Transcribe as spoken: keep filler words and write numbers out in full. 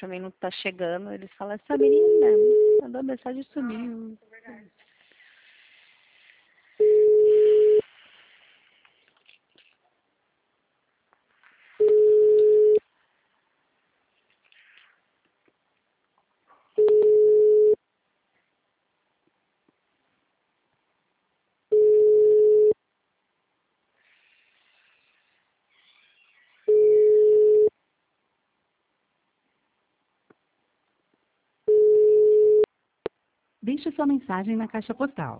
também não tá chegando. Eles falam, essa menina mandou mensagem e sumiu. Deixe sua mensagem na caixa postal